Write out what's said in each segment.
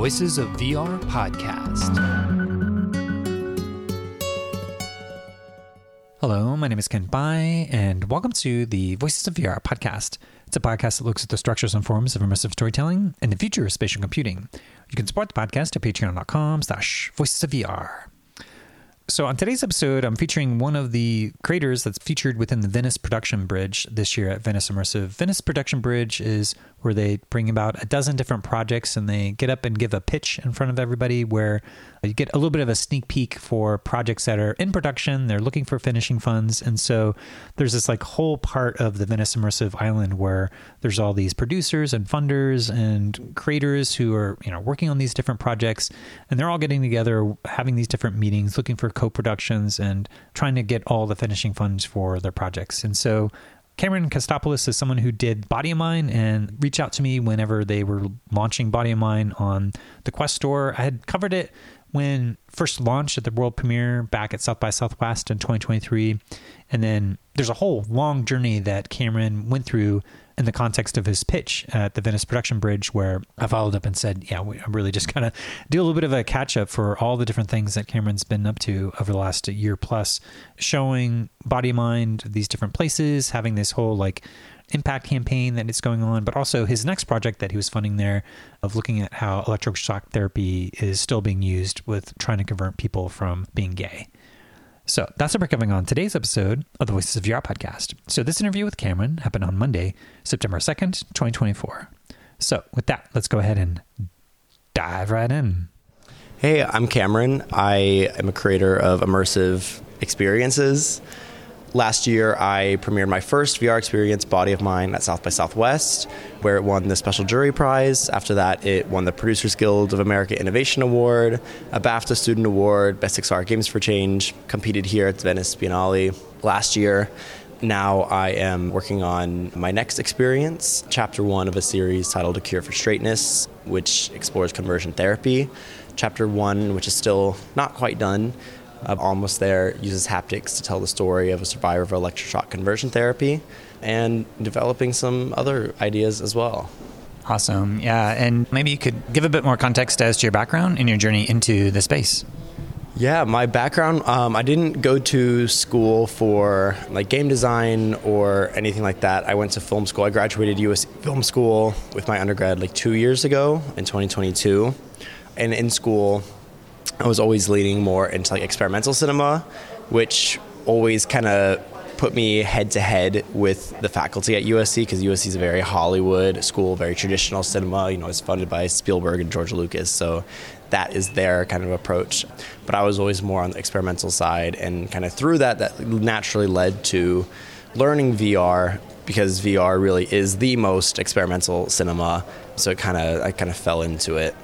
Voices of VR podcast. Hello, my name is Ken Bai, and welcome to the Voices of VR podcast. It's a podcast that looks at the structures and forms of immersive storytelling and the future of spatial computing. You can support the podcast at patreon.com/voicesofvr. So on today's episode, I'm featuring one of the creators that's featured within the Venice Production Bridge this year at Venice Immersive. Venice Production Bridge is where they bring about a dozen different projects and they get up and give a pitch in front of everybody where you get a little bit of a sneak peek for projects that are in production. They're looking for finishing funds. And so there's this like whole part of the Venice Immersive Island where there's all these producers and funders and creators who are, working on these different projects, and they're all getting together, having these different meetings, looking for co-productions and trying to get all the finishing funds for their projects. And so Cameron Kostopoulos is someone who did Body of Mine and reached out to me whenever they were launching Body of Mine on the Quest Store. I had covered it when first launched at the world premiere back at South by Southwest in 2023. And then there's a whole long journey that Cameron went through in the context of his pitch at the Venice Production Bridge, where I followed up and said, I really just kind of do a little bit of a catch up for all the different things that Cameron's been up to over the last year plus, showing Body of Mind, these different places, having this whole like impact campaign that is going on, but also his next project that he was funding there of looking at how electroshock therapy is still being used with trying to convert people from being gay. So that's what we're covering on today's episode of the Voices of VR podcast. So this interview with Cameron happened on Monday, September 2nd, 2024. So with that, let's go ahead and dive right in. Hey, I'm Cameron. I am a creator of immersive experiences. Last year, I premiered my first VR experience, Body of Mine, at South by Southwest, where it won the Special Jury Prize. After that, it won the Producers Guild of America Innovation Award, a BAFTA Student Award, Best XR Games for Change, competed here at the Venice Biennale last year. Now I am working on my next experience, Chapter 1 of a series titled A Cure for Straightness, which explores conversion therapy. Chapter 1, which is still not quite done, almost there, uses haptics to tell the story of a survivor of electroshock conversion therapy and developing some other ideas as well. Awesome. Yeah. And maybe you could give a bit more context as to your background and your journey into the space. Yeah, my background, I didn't go to school for like game design or anything like that. I went to film school. I graduated USC Film School with my undergrad like 2 years ago in 2022. And in school, I was always leaning more into like experimental cinema, which always kind of put me head to head with the faculty at USC, because USC is a very Hollywood school, very traditional cinema. It's funded by Spielberg and George Lucas, so that is their kind of approach. But I was always more on the experimental side, and kind of through that naturally led to learning VR, because VR really is the most experimental cinema. So I kind of fell into it.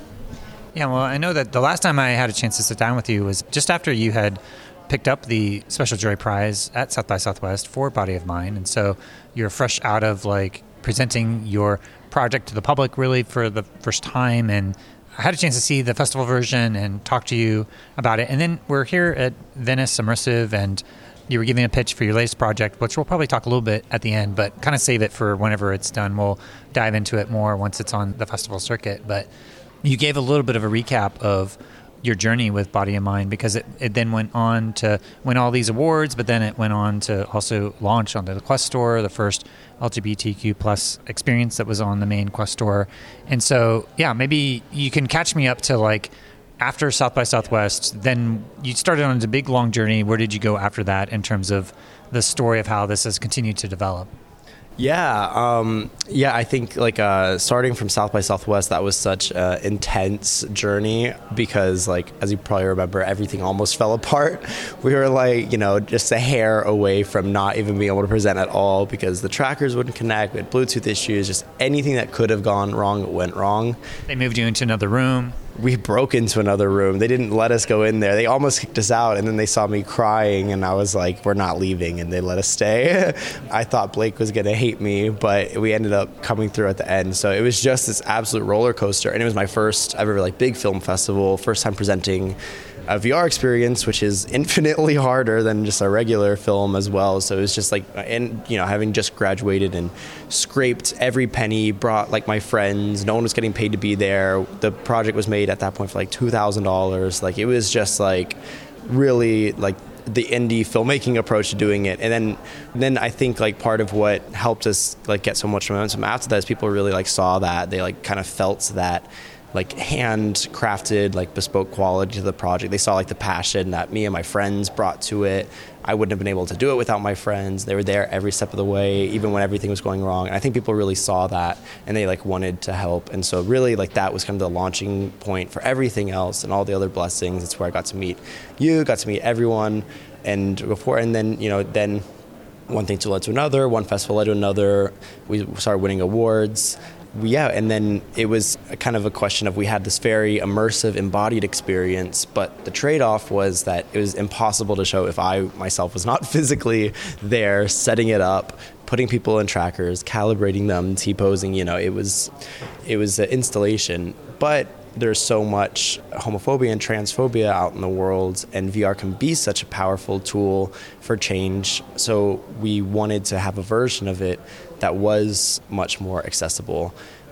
Yeah, well, I know that the last time I had a chance to sit down with you was just after you had picked up the Special Jury Prize at South by Southwest for Body of Mine. And so you're fresh out of like presenting your project to the public really for the first time. And I had a chance to see the festival version and talk to you about it. And then we're here at Venice Immersive, and you were giving a pitch for your latest project, which we'll probably talk a little bit at the end, but kind of save it for whenever it's done. We'll dive into it more once it's on the festival circuit. But you gave a little bit of a recap of your journey with Body of Mine, because it then went on to win all these awards, but then it went on to also launch onto the Quest Store, the first LGBTQ plus experience that was on the main Quest Store. And so, yeah, maybe you can catch me up to like after South by Southwest, then you started on a big long journey. Where did you go after that in terms of the story of how this has continued to develop? Yeah, I think like starting from South by Southwest, that was such an intense journey, because like, as you probably remember, everything almost fell apart. We were like, just a hair away from not even being able to present at all, because the trackers wouldn't connect, we had Bluetooth issues, just anything that could have gone wrong went wrong. They moved you into another room. We broke into another room. They didn't let us go in there. They almost kicked us out, and then they saw me crying, and I was like, we're not leaving, and they let us stay. I thought Blake was going to hate me, but we ended up coming through at the end. So it was just this absolute roller coaster, and it was my first ever like big film festival, first time presenting a VR experience, which is infinitely harder than just a regular film as well. So it was just like, and having just graduated and scraped every penny, brought like my friends, no one was getting paid to be there. The project was made at that point for like $2,000. Like it was just like really like the indie filmmaking approach to doing it. And then I think like part of what helped us like get so much momentum after that is people really like saw that, they like kind of felt that like handcrafted, like bespoke quality to the project. They saw like the passion that me and my friends brought to it. I wouldn't have been able to do it without my friends. They were there every step of the way, even when everything was going wrong. And I think people really saw that and they like wanted to help. And so really like that was kind of the launching point for everything else and all the other blessings. It's where I got to meet you, got to meet everyone. And then one thing led to another, one festival led to another. We started winning awards. And then it was kind of a question of, we had this very immersive, embodied experience, but the trade-off was that it was impossible to show if I myself was not physically there, setting it up, putting people in trackers, calibrating them, T-posing. It was an installation, but there's so much homophobia and transphobia out in the world, and VR can be such a powerful tool for change. So we wanted to have a version of it that was much more accessible.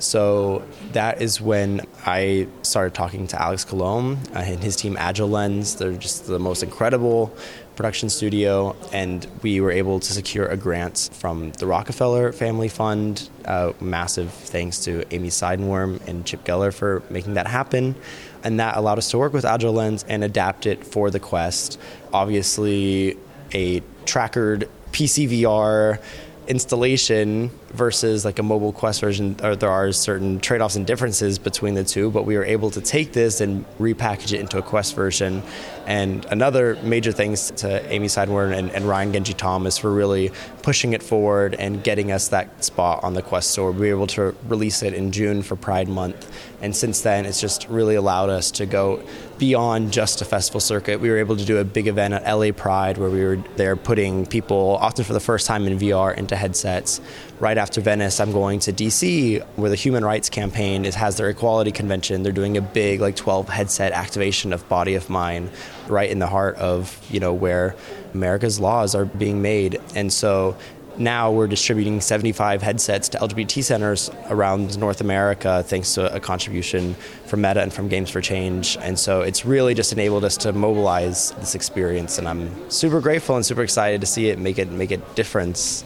So that is when I started talking to Alex Colomb and his team Agile Lens. They're just the most incredible production studio, and we were able to secure a grant from the Rockefeller Family Fund. Massive thanks to Amy Seidenworm and Chip Geller for making that happen. And that allowed us to work with Agile Lens and adapt it for the Quest. Obviously, a trackered PC VR installation versus like a mobile Quest version, or there are certain trade-offs and differences between the two, but we were able to take this and repackage it into a Quest version. And another major thanks to Amy Seidenworm and Ryan Genji Thomas for really pushing it forward and getting us that spot on the Quest store. We were able to release it in June for Pride Month, and since then it's just really allowed us to go beyond just a festival circuit. We were able to do a big event at LA Pride where we were there putting people, often for the first time in VR, into headsets. Right after Venice, I'm going to DC, where the Human Rights Campaign has their equality convention. They're doing a big 12 headset activation of Body of Mine right in the heart of where America's laws are being made. And so now we're distributing 75 headsets to LGBT centers around North America, thanks to a contribution from Meta and from Games for Change. And so it's really just enabled us to mobilize this experience, and I'm super grateful and super excited to see it make a difference.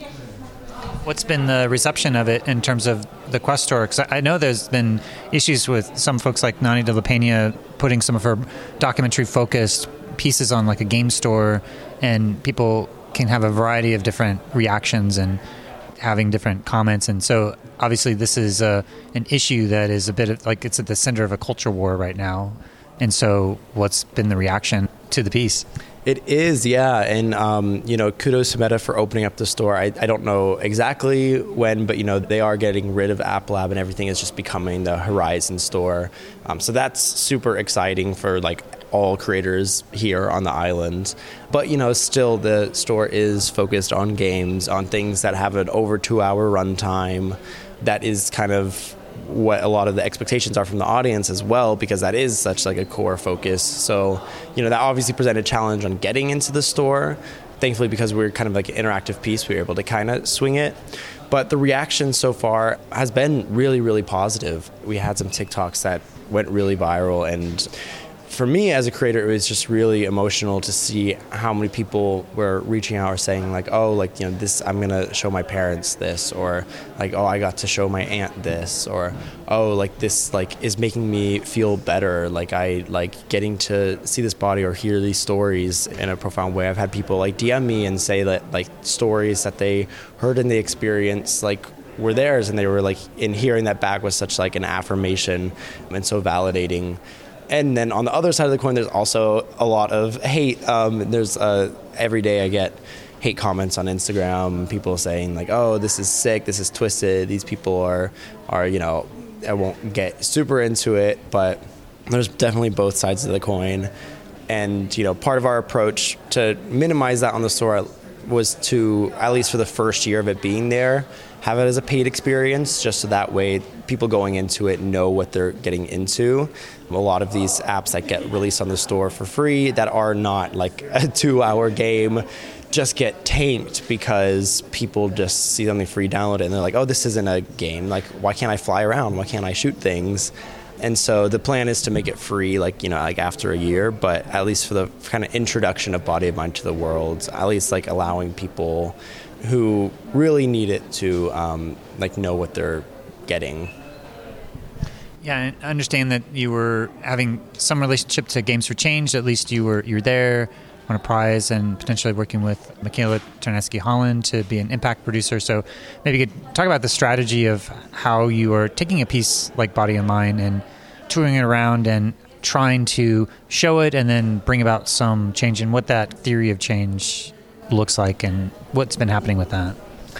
What's been the reception of it in terms of the Quest store? Because I know there's been issues with some folks like Nani de la Peña putting some of her documentary-focused pieces on like a game store, and people can have a variety of different reactions and having different comments. And so obviously this is an issue that is a bit of like, it's at the center of a culture war right now. And so what's been the reaction to the piece? It is, yeah. And, kudos to Meta for opening up the store. I don't know exactly when, but, they are getting rid of App Lab and everything is just becoming the Horizon store. So that's super exciting for all creators here on the island. But, still the store is focused on games, on things that have an over 2-hour runtime. That is kind of what a lot of the expectations are from the audience as well, because that is such a core focus. So, that obviously presented a challenge on getting into the store. Thankfully, because we're kind of an interactive piece, we were able to kind of swing it. But the reaction so far has been really, really positive. We had some TikToks that went really viral, and for me as a creator, it was just really emotional to see how many people were reaching out or saying this, I'm going to show my parents this, or I got to show my aunt this, or this is making me feel better. I getting to see this body or hear these stories in a profound way. I've had people DM me and say that stories that they heard in the experience were theirs, and they were in hearing that back was such an affirmation and so validating. And then on the other side of the coin, there's also a lot of hate. Every day I get hate comments on Instagram, people saying this is sick, this is twisted, these people are I won't get super into it, but there's definitely both sides of the coin. And, part of our approach to minimize that on the store, was to, at least for the first year of it being there, have it as a paid experience, just so that way people going into it know what they're getting into. A lot of these apps that get released on the store for free that are not like a 2-hour game just get tanked because people just see something free, download it, and they're like, oh, this isn't a game. Like, why can't I fly around? Why can't I shoot things? And so the plan is to make it free, like after a year, but at least for the kind of introduction of Body of Mind to the world, at least like allowing people who really need it to know what they're getting. Yeah, I understand that you were having some relationship to Games for Change. At least you were there, won a prize, and potentially working with Michaela Tarnowski-Holland to be an impact producer. So maybe you could talk about the strategy of how you are taking a piece like Body of Mind and touring it around and trying to show it and then bring about some change, and what that theory of change looks like and what's been happening with that.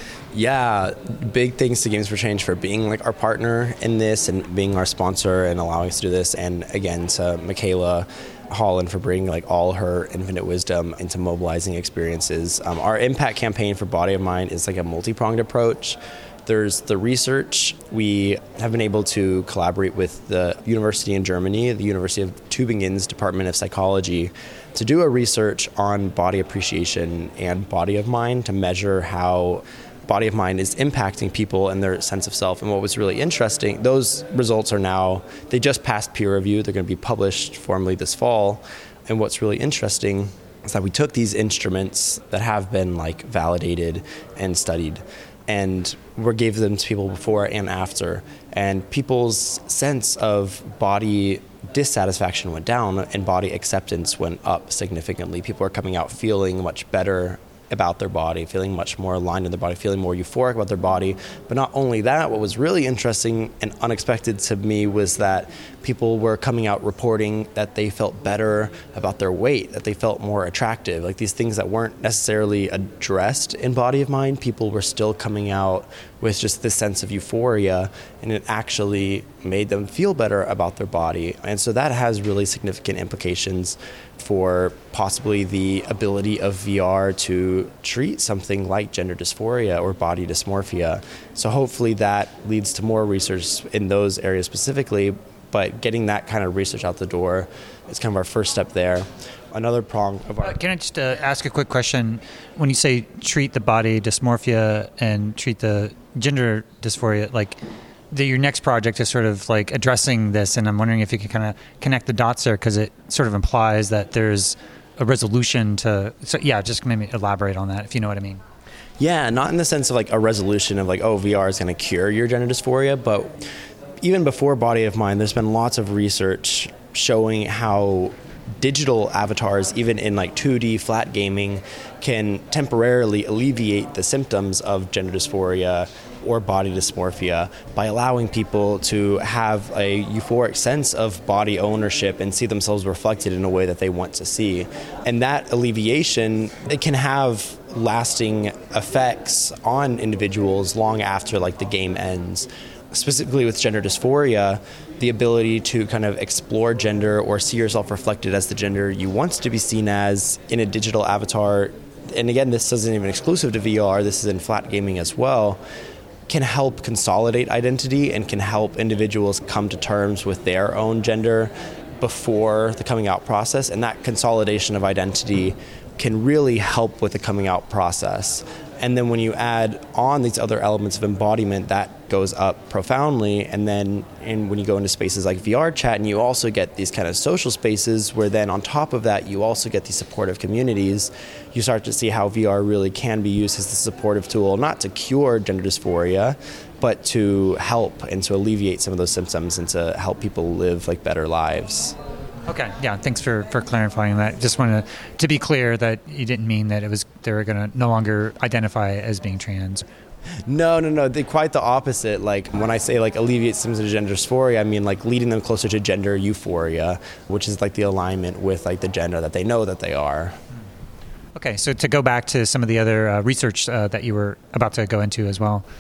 Yeah, big thanks to Games for Change for being like our partner in this and being our sponsor and allowing us to do this. And again, to Michaela Holland for bringing like all her infinite wisdom into mobilizing experiences. Our impact campaign for Body of Mind is like a multi-pronged approach. There's the research. We have been able to collaborate with the university in Germany, the University of Tübingen's Department of Psychology, to do a research on body appreciation and body of mind to measure how Body of Mind is impacting people and their sense of self. And what was really interesting, those results are now, they just passed peer review. They're going to be published formally this fall. And what's really interesting is that we took these instruments that have been like validated and studied, and we gave them to people before and after. And people's sense of body dissatisfaction went down and body acceptance went up significantly. People are coming out feeling much better about their body, feeling much more aligned in their body, feeling more euphoric about their body. But not only that, what was really interesting and unexpected to me was that people were coming out reporting that they felt better about their weight, that they felt more attractive. Like these things that weren't necessarily addressed in Body of Mind, people were still coming out with just this sense of euphoria, and it actually made them feel better about their body. And so that has really significant implications for possibly the ability of VR to treat something like gender dysphoria or body dysmorphia. So hopefully that leads to more research in those areas specifically, but getting that kind of research out the door is kind of our first step there. Another prong of our... Can I just ask a quick question? When you say treat the body dysmorphia and treat the gender dysphoria, like your next project is sort of like addressing this, and I'm wondering if you could kind of connect the dots there, because it sort of implies that there's a resolution to... So yeah, just maybe elaborate on that, if you know what I mean. Yeah, not in the sense of like a resolution of like, oh, VR is going to cure your gender dysphoria, but even before Body of Mind, there's been lots of research showing how digital avatars, even in like 2D flat gaming, can temporarily alleviate the symptoms of gender dysphoria or body dysmorphia by allowing people to have a euphoric sense of body ownership and see themselves reflected in a way that they want to see. And that alleviation, it can have lasting effects on individuals long after like the game ends. Specifically with gender dysphoria, the ability to kind of explore gender or see yourself reflected as the gender you want to be seen as in a digital avatar, and again, this isn't even exclusive to VR, this is in flat gaming as well, can help consolidate identity and can help individuals come to terms with their own gender before the coming out process. And that consolidation of identity can really help with the coming out process. And then when you add on these other elements of embodiment, that goes up profoundly. And then when you go into spaces like VR chat, and you also get these kind of social spaces where then on top of that, you also get these supportive communities, you start to see how VR really can be used as a supportive tool, not to cure gender dysphoria, but to help and to alleviate some of those symptoms and to help people live like better lives. Okay, yeah, thanks for clarifying that. Just wanted to be clear that you didn't mean that they were going to no longer identify as being trans. No, quite the opposite. Like when I say like alleviate symptoms of gender dysphoria, I mean like leading them closer to gender euphoria, which is like the alignment with like the gender that they know that they are. Okay, so to go back to some of the other research that you were about to go into as well.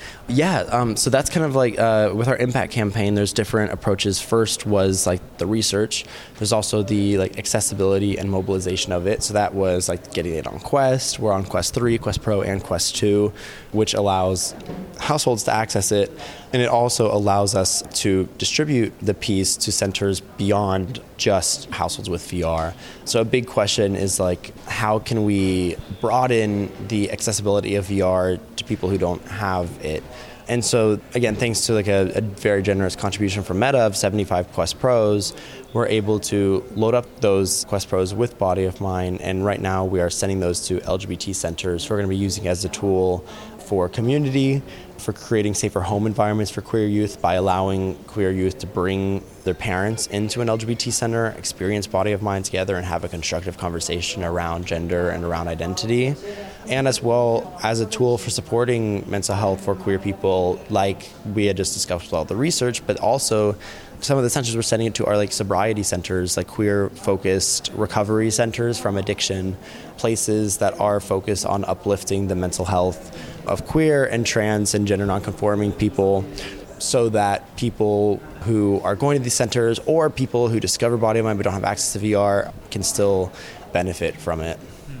Yeah, so that's kind of like with our impact campaign, there's different approaches. First was like the research. There's also the like accessibility and mobilization of it. So that was like getting it on Quest. We're on Quest 3, Quest Pro, and Quest 2, which allows households to access it. And it also allows us to distribute the piece to centers beyond just households with VR. So a big question is like, how can we broaden the accessibility of VR to people who don't have it? And so, again, thanks to like a very generous contribution from Meta of 75 Quest Pros, we're able to load up those Quest Pros with Body of Mind. And right now we are sending those to LGBT centers who are going to be using it as a tool for community, for creating safer home environments for queer youth by allowing queer youth to bring their parents into an LGBT center, experience Body of Mind together, and have a constructive conversation around gender and around identity. And as well as a tool for supporting mental health for queer people, like we had just discussed with all the research, but also some of the centers we're sending it to are like sobriety centers, like queer-focused recovery centers from addiction, places that are focused on uplifting the mental health of queer and trans and gender nonconforming people, so that people who are going to these centers or people who discover Body of Mind but don't have access to VR can still benefit from it.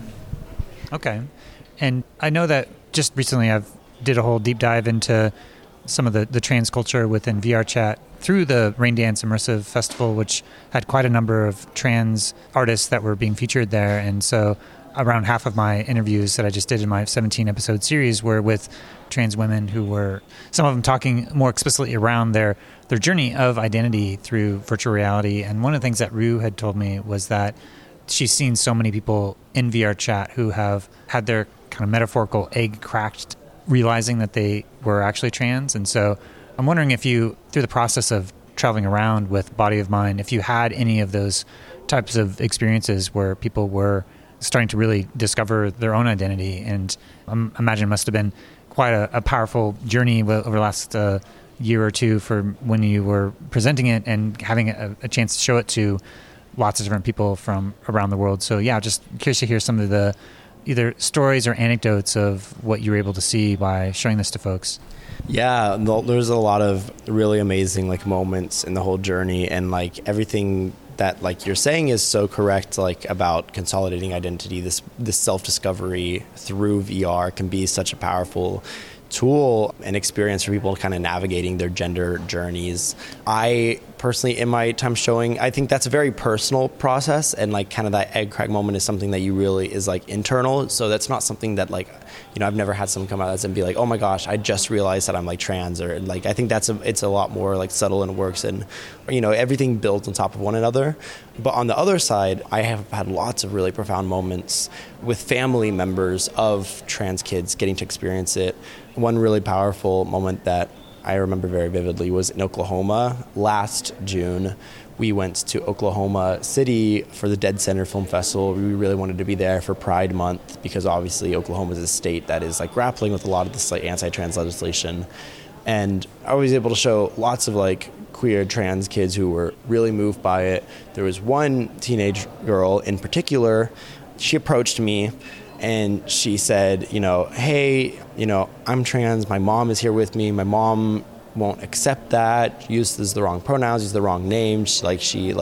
Okay. And I know that just recently I've did a whole deep dive into some of the trans culture within VR chat through the Rain Dance Immersive Festival, which had quite a number of trans artists that were being featured there. And so around half of my interviews that I just did in my 17-episode series were with trans women who were, some of them talking more explicitly around their journey of identity through virtual reality. And one of the things that Rue had told me was that she's seen so many people in VR chat who have had their kind of metaphorical egg cracked, realizing that they were actually trans. And so I'm wondering if you, through the process of traveling around with Body of Mind, if you had any of those types of experiences where people were starting to really discover their own identity. And I imagine it must have been quite a powerful journey over the last year or two for when you were presenting it and having a chance to show it to lots of different people from around the world. So yeah, just curious to hear some of the either stories or anecdotes of what you were able to see by showing this to folks. Yeah, there's a lot of really amazing like moments in the whole journey, and like everything that like you're saying is so correct, like about consolidating identity. This self-discovery through VR can be such a powerful tool and experience for people kind of navigating their gender journeys. I personally, in my time showing, I think that's a very personal process, and like kind of that egg crack moment is something that you really is like internal. So that's not something that like, you know, I've never had someone come out and be like, oh my gosh, I just realized that I'm like trans, or like, I think it's a lot more like subtle and works, and you know, everything builds on top of one another. But on the other side, I have had lots of really profound moments with family members of trans kids getting to experience it. One really powerful moment that I remember very vividly was in Oklahoma last June. We went to Oklahoma City for the Dead Center Film Festival. We really wanted to be there for Pride Month because obviously Oklahoma is a state that is like grappling with a lot of this like anti-trans legislation. And I was able to show lots of like queer trans kids who were really moved by it. There was one teenage girl in particular. She approached me and she said, you know, hey, you know, I'm trans. My mom is here with me. My mom won't accept that. Uses the wrong pronouns, uses the wrong name. She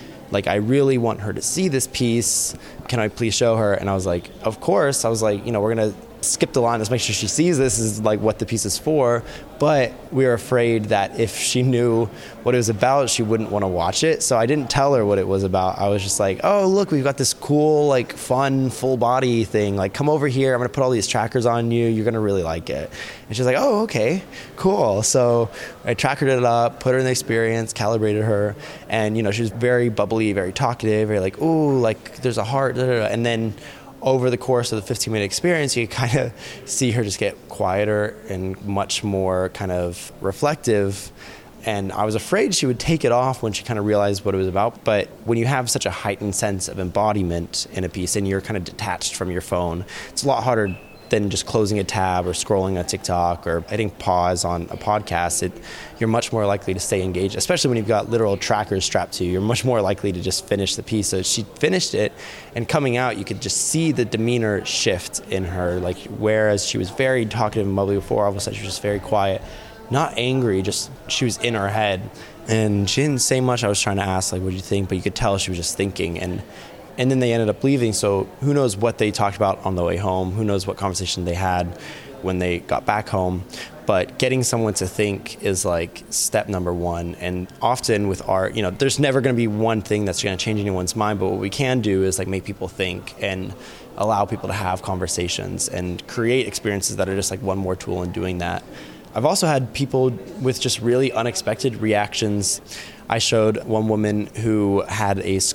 I really want her to see this piece. Can I please show her? And I was like, of course. I was like, you know, we're going to skip the line. Let's make sure she sees this is like what the piece is for. But we were afraid that if she knew what it was about, she wouldn't want to watch it. So I didn't tell her what it was about. I was just like, oh, look, we've got this cool, like fun, full body thing. Like, come over here. I'm going to put all these trackers on you. You're going to really like it. And she's like, oh, okay, cool. So I trackered it up, put her in the experience, calibrated her. And, you know, she was very bubbly, very talkative, very like, ooh, like there's a heart. Da, da, da. And then over the course of the 15-minute experience, you kind of see her just get quieter and much more kind of reflective. And I was afraid she would take it off when she kind of realized what it was about. But when you have such a heightened sense of embodiment in a piece and you're kind of detached from your phone, it's a lot harder than just closing a tab or scrolling a TikTok or hitting pause on a podcast. You're much more likely to stay engaged, especially when you've got literal trackers strapped to you. You're much more likely to just finish the piece. So she finished it, and coming out, you could just see the demeanor shift in her. Like, whereas she was very talkative and bubbly before, all of a sudden she was just very quiet, not angry, just she was in her head. And she didn't say much. I was trying to ask, like, what do you think? But you could tell she was just thinking. And then they ended up leaving, so who knows what they talked about on the way home, who knows what conversation they had when they got back home. But getting someone to think is like step number one. And often with art, there's never going to be one thing that's going to change anyone's mind, but what we can do is like make people think and allow people to have conversations and create experiences that are just like one more tool in doing that. I've also had people with just really unexpected reactions. I showed one woman who had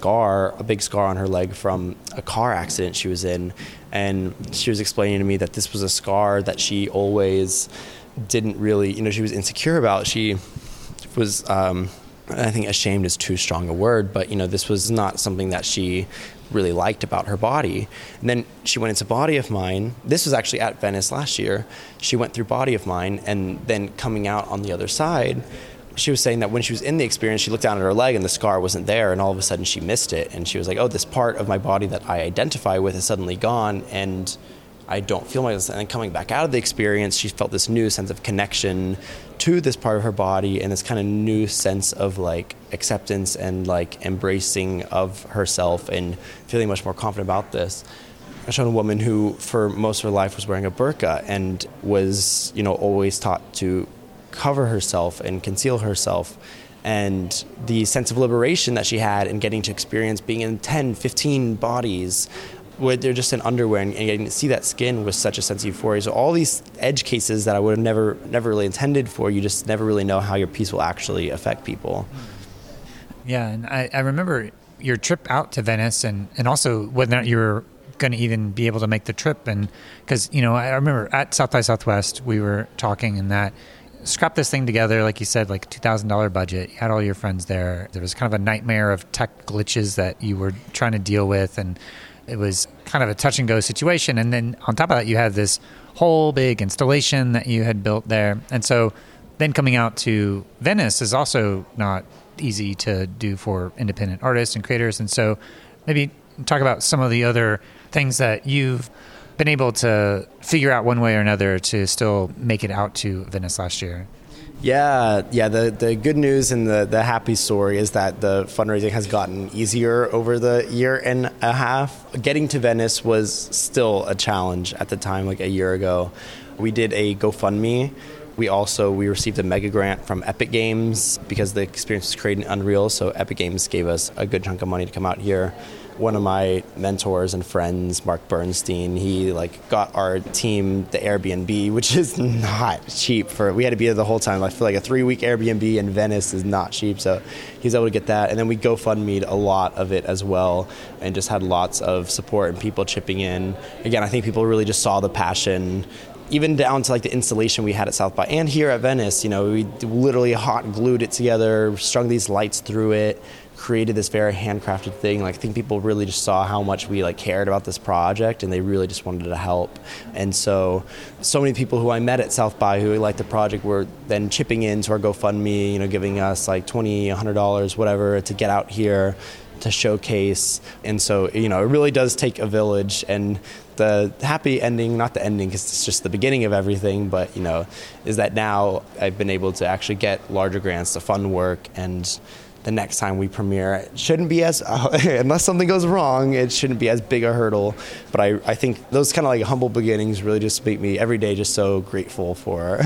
a big scar on her leg from a car accident she was in, and she was explaining to me that this was a scar that she always didn't really, she was insecure about. She was, I think ashamed is too strong a word, but this was not something that she really liked about her body. And then she went into Body of Mine. This was actually at Venice last year. She went through Body of Mine, and then coming out on the other side, she was saying that when she was in the experience, she looked down at her leg and the scar wasn't there, and all of a sudden she missed it. And she was like, oh, this part of my body that I identify with is suddenly gone, and I don't feel like this. And then coming back out of the experience, she felt this new sense of connection to this part of her body and this kind of new sense of like acceptance and like embracing of herself and feeling much more confident about this. I showed a woman who for most of her life was wearing a burqa and was, always taught to cover herself and conceal herself. And the sense of liberation that she had in getting to experience being in 10, 15 bodies where they're just in underwear and getting to see that skin was such a sense of euphoria. So all these edge cases that I would have never really intended for, you just never really know how your piece will actually affect people. Yeah, and I remember your trip out to Venice and also whether or not you were going to even be able to make the trip. And because, I remember at South by Southwest, we were talking and that scrap this thing together, like you said, like a $2,000 budget. You had all your friends there. There was kind of a nightmare of tech glitches that you were trying to deal with, and it was kind of a touch and go situation. And then on top of that, you had this whole big installation that you had built there. And so then coming out to Venice is also not easy to do for independent artists and creators. And so maybe talk about some of the other things that you've been able to figure out one way or another to still make it out to Venice last year. Yeah. The good news and the happy story is that the fundraising has gotten easier over the year and a half. Getting to Venice was still a challenge at the time, like a year ago. We did a GoFundMe. We received a mega grant from Epic Games because the experience was created in Unreal, so Epic Games gave us a good chunk of money to come out here. One of my mentors and friends, Mark Bernstein, he got our team the Airbnb, which is not cheap. We had to be there the whole time. I feel like a 3-week Airbnb in Venice is not cheap, so he was able to get that. And then we GoFundMe'd a lot of it as well, and just had lots of support and people chipping in. Again, I think people really just saw the passion, even down to the installation we had at South by and here at Venice. We literally hot glued it together, strung these lights through it, created this very handcrafted thing. I think people really just saw how much we cared about this project, and they really just wanted to help. And so many people who I met at South by who liked the project were then chipping into our GoFundMe, giving us $20, $100, whatever, to get out here to showcase. And so, it really does take a village. And the happy ending, not the ending because it's just the beginning of everything, but, is that now I've been able to actually get larger grants to fund work, and the next time we premiere, it shouldn't be as, unless something goes wrong, it shouldn't be as big a hurdle. But I think those kind of humble beginnings really just make me every day just so grateful for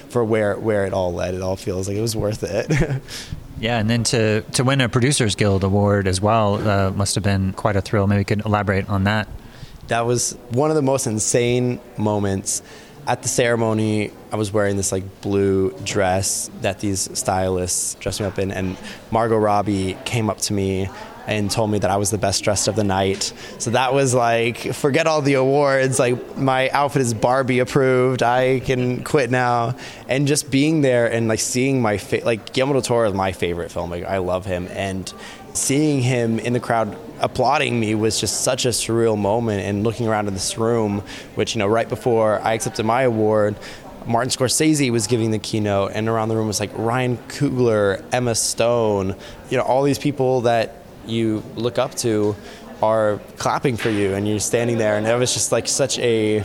where it all led. It all feels like it was worth it. Yeah, and then to win a Producers Guild award as well must have been quite a thrill. Maybe you could elaborate on that. That was one of the most insane moments. At the ceremony, I was wearing this blue dress that these stylists dressed me up in, and Margot Robbie came up to me and told me that I was the best dressed of the night. So that was forget all the awards. My outfit is Barbie approved. I can quit now. And just being there and seeing my Guillermo del Toro is my favorite filmmaker. I love him. And seeing him in the crowd applauding me was just such a surreal moment. And looking around in this room, which, right before I accepted my award, Martin Scorsese was giving the keynote, and around the room was like Ryan Coogler, Emma Stone, all these people that you look up to are clapping for you, and you're standing there. And it was just like such a,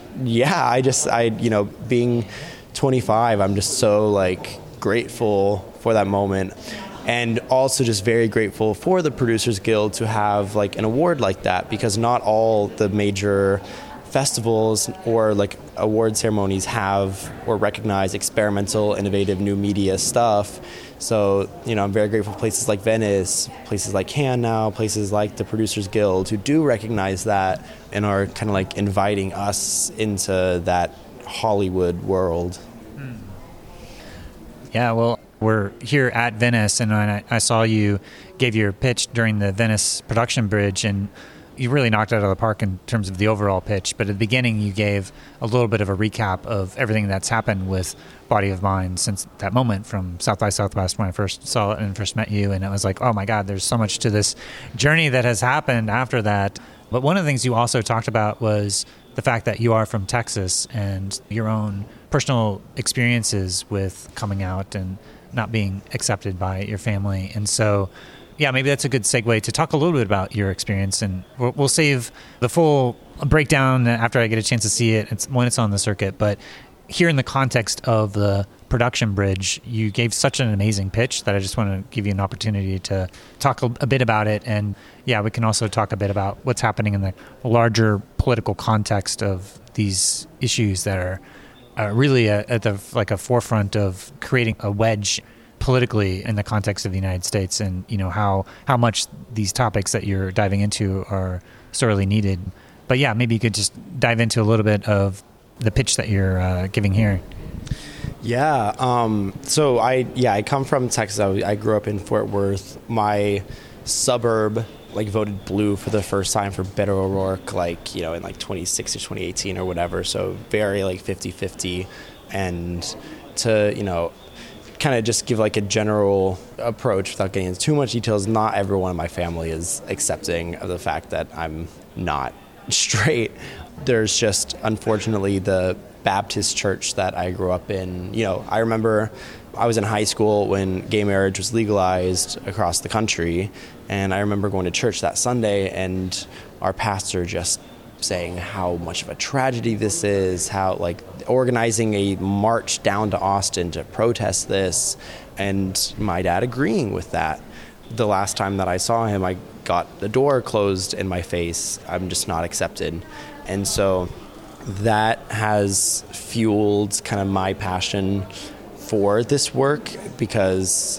being 25, I'm just so like grateful for that moment. And also just very grateful for the Producers Guild to have like an award like that, because not all the major festivals or like award ceremonies have or recognize experimental, innovative, new media stuff. So, I'm very grateful for places like Venice, places like Cannes now, places like the Producers Guild who do recognize that and are kind of like inviting us into that Hollywood world. Yeah, well, we're here at Venice, and I saw you gave your pitch during the Venice Production Bridge, and you really knocked it out of the park in terms of the overall pitch. But at the beginning, you gave a little bit of a recap of everything that's happened with Body of Mine since that moment from South by Southwest when I first saw it and first met you. And it was like, oh my God, there's so much to this journey that has happened after that. But one of the things you also talked about was the fact that you are from Texas and your own personal experiences with coming out and not being accepted by your family. And so, yeah, maybe that's a good segue to talk a little bit about your experience, and we'll save the full breakdown after I get a chance to see it when it's on the circuit. But here in the context of the production bridge, you gave such an amazing pitch that I just want to give you an opportunity to talk a bit about it. And yeah, we can also talk a bit about what's happening in the larger political context of these issues that are really at the a forefront of creating a wedge politically in the context of the United States, and how much these topics that you're diving into are sorely needed. But yeah, maybe you could just dive into a little bit of the pitch that you're giving here. Yeah. So I come from Texas. I grew up in Fort Worth. My suburb voted blue for the first time for Beto O'Rourke, in 2016 or 2018 or whatever. So very 50-50. And to, kind of just give a general approach without getting into too much details, not everyone in my family is accepting of the fact that I'm not straight. There's just, unfortunately, the Baptist church that I grew up in. I remember I was in high school when gay marriage was legalized across the country, and I remember going to church that Sunday and our pastor just saying how much of a tragedy this is, how organizing a march down to Austin to protest this, and my dad agreeing with that. The last time that I saw him, I got the door closed in my face. I'm just not accepted. And so that has fueled kind of my passion for this work, because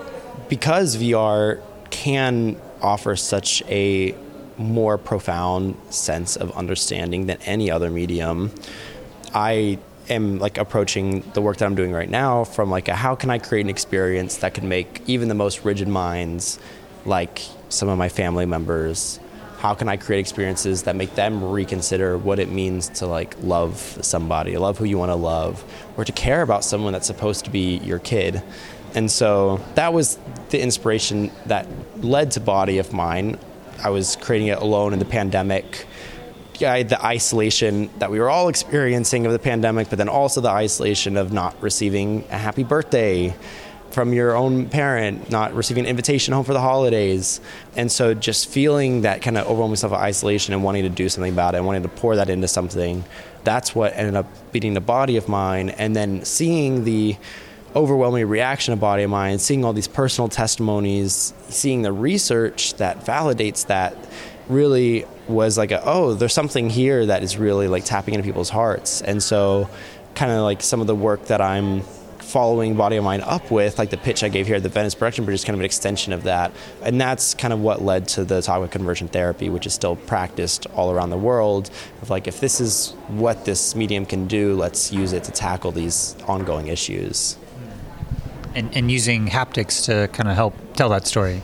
VR can offer such a more profound sense of understanding than any other medium. I am approaching the work that I'm doing right now from how can I create an experience that can make even the most rigid minds, like some of my family members, how can I create experiences that make them reconsider what it means to love somebody, love who you want to love, or to care about someone that's supposed to be your kid. And so that was the inspiration that led to Body of Mine. I was creating it alone in the pandemic. The isolation that we were all experiencing of the pandemic, but then also the isolation of not receiving a happy birthday from your own parent, not receiving an invitation home for the holidays. And so just feeling that kind of overwhelming sense of isolation and wanting to do something about it and wanting to pour that into something, that's what ended up beating the Body of Mine. And then seeing the overwhelming reaction of Body of Mine, seeing all these personal testimonies, seeing the research that validates that, really was there's something here that is really tapping into people's hearts. And so kind of some of the work that I'm following Body of Mine up with, the pitch I gave here at the Venice Production Bridge, is kind of an extension of that. And that's kind of what led to the topic of conversion therapy, which is still practiced all around the world, of if this is what this medium can do, let's use it to tackle these ongoing issues. And using haptics to kind of help tell that story.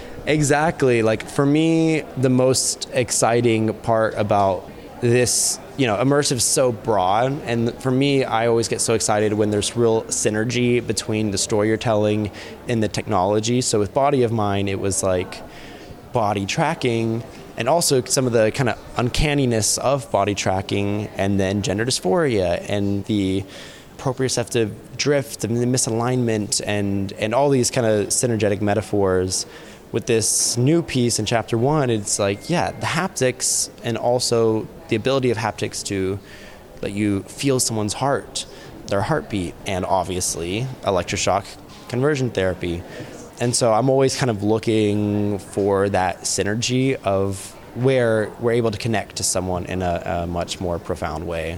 Exactly. For me, the most exciting part about this, immersive is so broad. And for me, I always get so excited when there's real synergy between the story you're telling and the technology. So with Body of Mine, it was like body tracking and also some of the kind of uncanniness of body tracking, and then gender dysphoria and the proprioceptive drift and the misalignment and all these kind of synergetic metaphors. With this new piece in chapter 1, it's like, the haptics and also the ability of haptics to let you feel someone's heart, their heartbeat, and obviously electroshock conversion therapy. And so I'm always kind of looking for that synergy of where we're able to connect to someone in a much more profound way.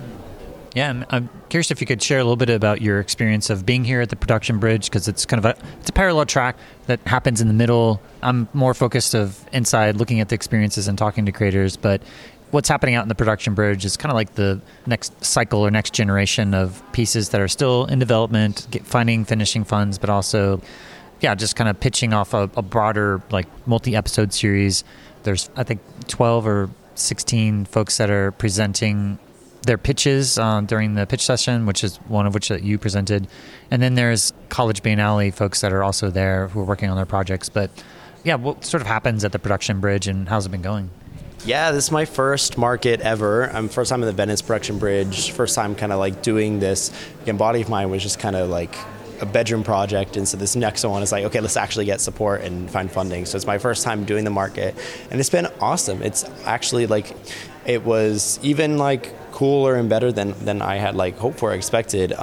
Yeah, I'm curious if you could share a little bit about your experience of being here at the Production Bridge, because it's kind of it's a parallel track that happens in the middle. I'm more focused of inside, looking at the experiences and talking to creators, but what's happening out in the Production Bridge is kind of like the next cycle or next generation of pieces that are still in development, finishing funds, but also, just kind of pitching off a broader, like, multi-episode series. There's, I think, 12 or 16 folks that are presenting their pitches during the pitch session, which is one of which that you presented. And then there's College Biennale folks that are also there who are working on their projects. But what sort of happens at the Production Bridge, and how's it been going? Yeah, this is my first market ever. First time at the Venice Production Bridge, first time kind of like doing this. Again, Body of Mine was just kind of like a bedroom project, and so this next one is like, okay, let's actually get support and find funding. So it's my first time doing the market, and it's been awesome. It's actually like, it was even like cooler and better than I had like hoped for, expected.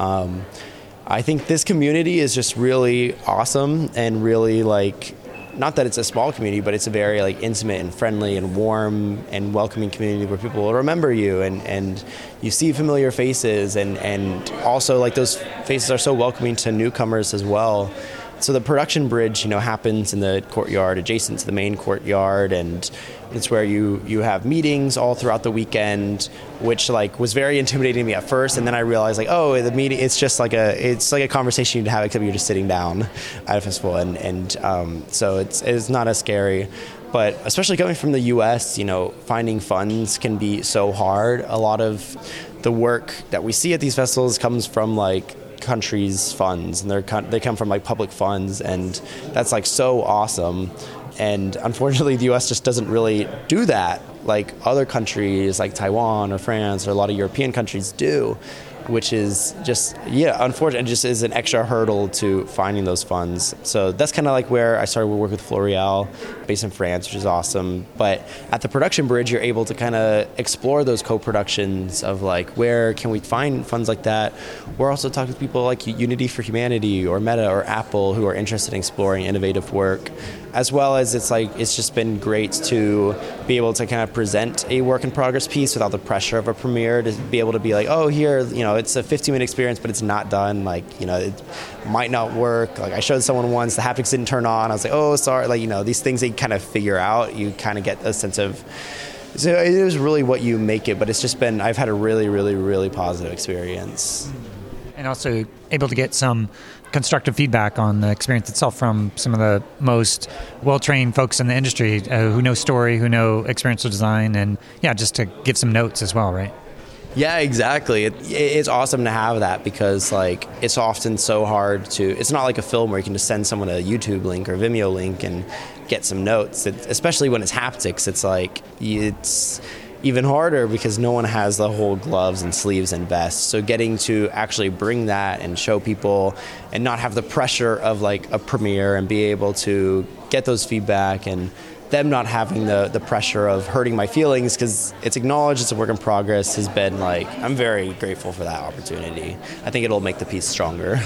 I think this community is just really awesome and really like, not that it's a small community, but it's a very like intimate and friendly and warm and welcoming community where people will remember you and you see familiar faces and also like those faces are so welcoming to newcomers as well. So the Production Bridge, happens in the courtyard adjacent to the main courtyard, and it's where you have meetings all throughout the weekend, which like was very intimidating to me at first, and then I realized like, oh, the meeting, it's just like a conversation you'd have, except you're just sitting down at a festival, and so it's not as scary. But especially coming from the U.S., finding funds can be so hard. A lot of the work that we see at these festivals comes from like countries' funds, and they come from like public funds, and that's like so awesome. And unfortunately, the U.S. just doesn't really do that like other countries like Taiwan or France or a lot of European countries do, which is just, unfortunately, it just is an extra hurdle to finding those funds. So that's kind of like where I started to work with L'Oreal, based in France, which is awesome. But at the Production Bridge, you're able to kind of explore those co-productions of like, where can we find funds like that? We're also talking to people like Unity for Humanity or Meta or Apple who are interested in exploring innovative work, as well as it's just been great to be able to kind of present a work in progress piece without the pressure of a premiere, to be able to be like, oh, here, it's a 15-minute experience, but it's not done. Like, it might not work. Like I showed someone once, the haptics didn't turn on. I was like, oh, sorry. Like, these things that you kind of figure out, you kind of get a sense of, so it is really what you make it, but it's just been, I've had a really, really, really positive experience. And also able to get some constructive feedback on the experience itself from some of the most well-trained folks in the industry who know story, who know experiential design, and just to give some notes as well, right? Yeah, exactly. It's awesome to have that, because like it's often so hard to, it's not like a film where you can just send someone a YouTube link or Vimeo link and get some notes. Especially when it's haptics, it's like, it's even harder because no one has the whole gloves and sleeves and vests. So getting to actually bring that and show people and not have the pressure of like a premiere and be able to get those feedback and them not having the pressure of hurting my feelings because it's acknowledged it's a work in progress has been like, I'm very grateful for that opportunity. I think it'll make the piece stronger.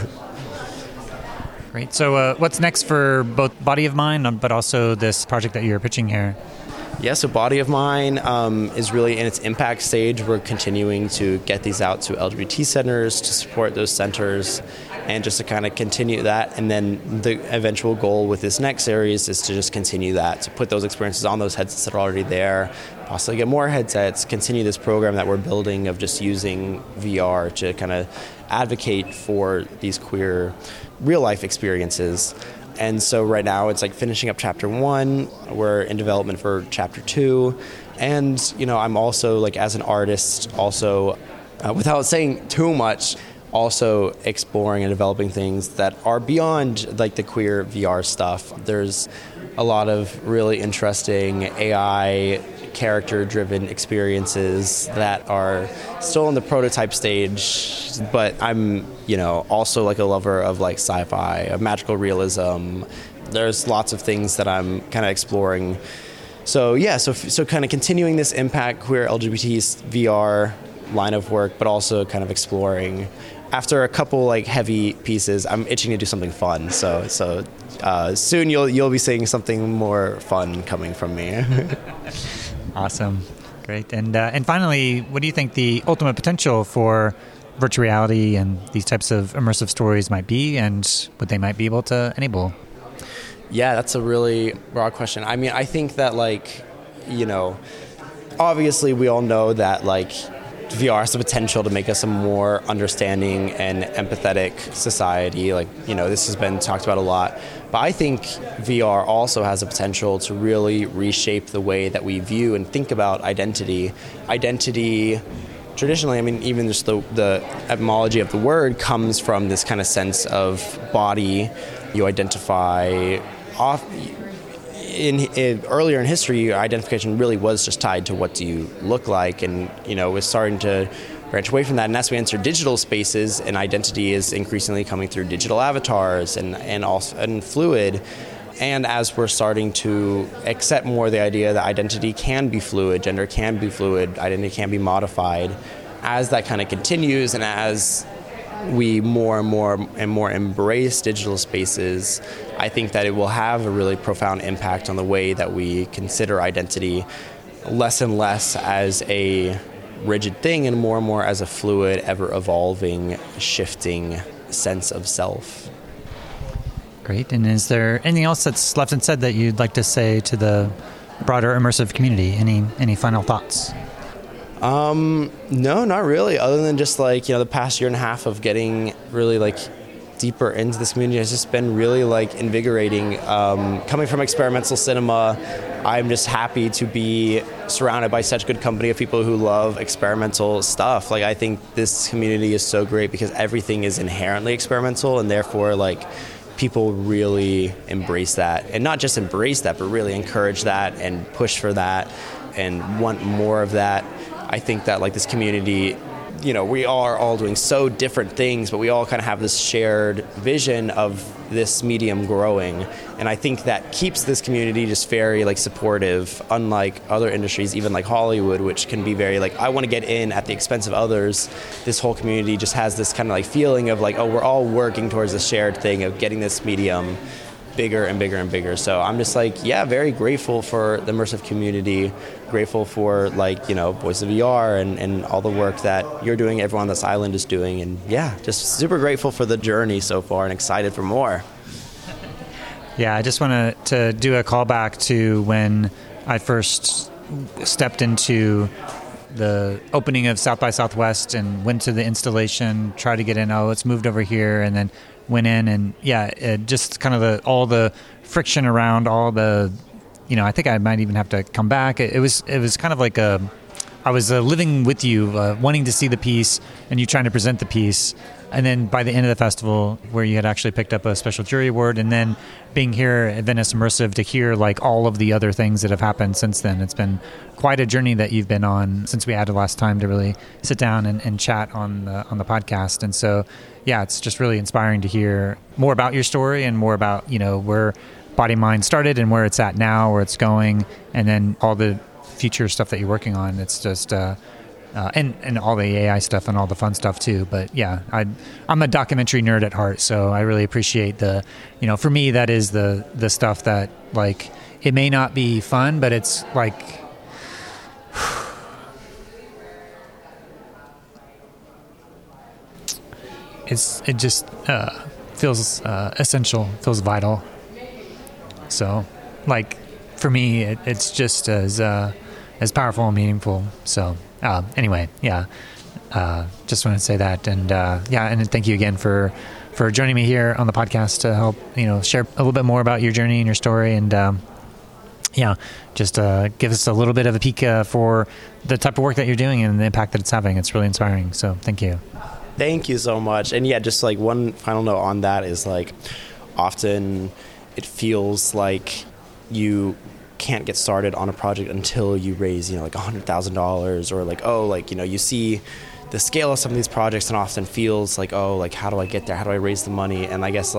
Great. So what's next for both Body of Mine, but also this project that you're pitching here? Yeah, so Body of Mine is really in its impact stage. We're continuing to get these out to LGBT centers to support those centers and just to kind of continue that. And then the eventual goal with this next series is to just continue that, to put those experiences on those headsets that are already there, possibly get more headsets, continue this program that we're building of just using VR to kind of advocate for these queer real-life experiences. And so right now it's like finishing up chapter 1. We're in development for chapter 2. And, I'm also like as an artist, also without saying too much, also exploring and developing things that are beyond like the queer VR stuff. There's a lot of really interesting AI character-driven experiences that are still in the prototype stage, but I'm, also like a lover of like sci-fi, of magical realism. There's lots of things that I'm kind of exploring. So kind of continuing this Impact Queer LGBT VR line of work, but also kind of exploring. After a couple like heavy pieces, I'm itching to do something fun. So soon you'll be seeing something more fun coming from me. Awesome, great. And finally, what do you think the ultimate potential for virtual reality and these types of immersive stories might be, and what they might be able to enable? Yeah, that's a really broad question. I mean, I think that obviously we all know that VR has the potential to make us a more understanding and empathetic society. This has been talked about a lot. But I think VR also has the potential to really reshape the way that we view and think about identity. Identity, traditionally, I mean, even just the etymology of the word comes from this kind of sense of body. You identify earlier in history, identification really was just tied to what do you look like, and was starting to branch away from that. And as we enter digital spaces, and identity is increasingly coming through digital avatars and fluid. And as we're starting to accept more the idea that identity can be fluid, gender can be fluid, identity can be modified, as that kind of continues, and as we more and more embrace digital spaces, I think that it will have a really profound impact on the way that we consider identity, less and less as a rigid thing and more as a fluid, ever-evolving, shifting sense of self. Great. And is there anything else that's left unsaid that you'd like to say to the broader immersive community? Any final thoughts? No, not really. Other than just the past year and a half of getting really deeper into this community has just been really invigorating. Coming from experimental cinema, I'm just happy to be surrounded by such good company of people who love experimental stuff. I think this community is so great because everything is inherently experimental, and therefore people really embrace that, and not just embrace that, but really encourage that and push for that and want more of that. I think that this community, we are all doing so different things, but we all kind of have this shared vision of this medium growing. And I think that keeps this community just very supportive, unlike other industries, even Hollywood, which can be very I want to get in at the expense of others. This whole community just has this kind of feeling of oh, we're all working towards a shared thing of getting this medium bigger and bigger and bigger. So I'm just very grateful for the immersive community, grateful for Voice of VR and all the work that you're doing, everyone on this island is doing, and just super grateful for the journey so far and excited for more. Yeah, I just want to do a callback to when I first stepped into the opening of South by Southwest and went to the installation, tried to get in, it's moved over here, and then went in, and it just kind of all the friction around all the, I think I might even have to come back. It was kind of I was living with you, wanting to see the piece and you trying to present the piece. And then by the end of the festival, where you had actually picked up a special jury award, and then being here at Venice Immersive to hear all of the other things that have happened since then. It's been quite a journey that you've been on since we had the last time to really sit down and chat on the podcast. And so, it's just really inspiring to hear more about your story and more about, where Body Mind started and where it's at now, where it's going, and then all the future stuff that you're working on. It's just and all the AI stuff and all the fun stuff too. But I'm a documentary nerd at heart, so I really appreciate the, for me, that is the stuff that it may not be fun, but it's it just feels essential, feels vital. So for me, it's just as powerful and meaningful. So anyway, just want to say that, and and thank you again for joining me here on the podcast to help share a little bit more about your journey and your story, and Yeah, just give us a little bit of a peek for the type of work that you're doing and the impact that it's having. It's really inspiring. So thank you. Thank you so much. And yeah, just like one final note on that is like often it feels like you can't get started on a project until you raise, like $100,000 or like, you see the scale of some of these projects and often feels like, how do I get there? How do I raise the money? And I guess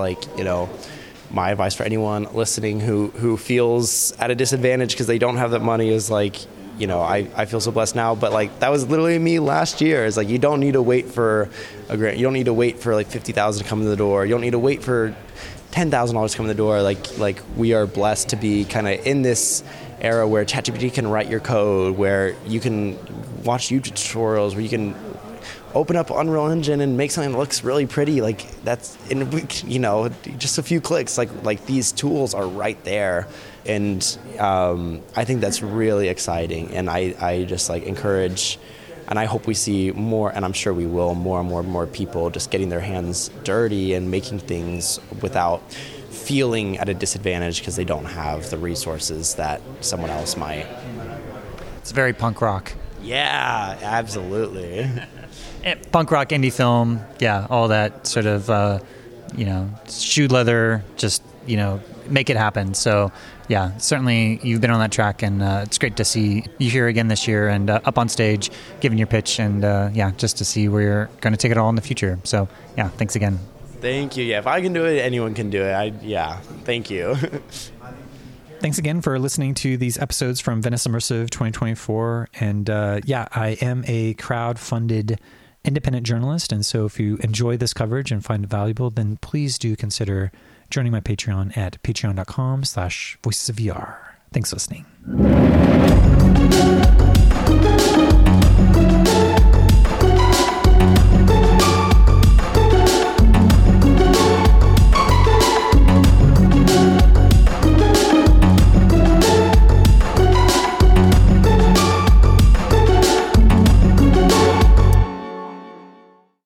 my advice for anyone listening who feels at a disadvantage because they don't have that money is like, I feel so blessed now, but like that was literally me last year. It's like you don't need to wait for a grant. You don't need to wait for like $50,000 to come in the door. You don't need to wait for $10,000 to come in the door. Like we are blessed to be kind of in this era where ChatGPT can write your code, where you can watch YouTube tutorials, where you can open up Unreal Engine and make something that looks really pretty. Like that's in just a few clicks. Like these tools are right there. And I think that's really exciting, and I just like encourage, and I hope we see more, and I'm sure we will, more and more people just getting their hands dirty and making things without feeling at a disadvantage because they don't have the resources that someone else might. It's very punk rock. Yeah, absolutely. Punk rock, indie film, yeah, all that sort of, shoe leather, just, make it happen. So, yeah, certainly you've been on that track, and it's great to see you here again this year and up on stage giving your pitch, and just to see where you're going to take it all in the future. So, yeah, thanks again. Thank you. Yeah, if I can do it, anyone can do it. Thank you. Thanks again for listening to these episodes from Venice Immersive 2024. And I am a crowd-funded independent journalist, and so if you enjoy this coverage and find it valuable, then please do consider joining my Patreon at patreon.com/voicesofvr. Thanks for listening.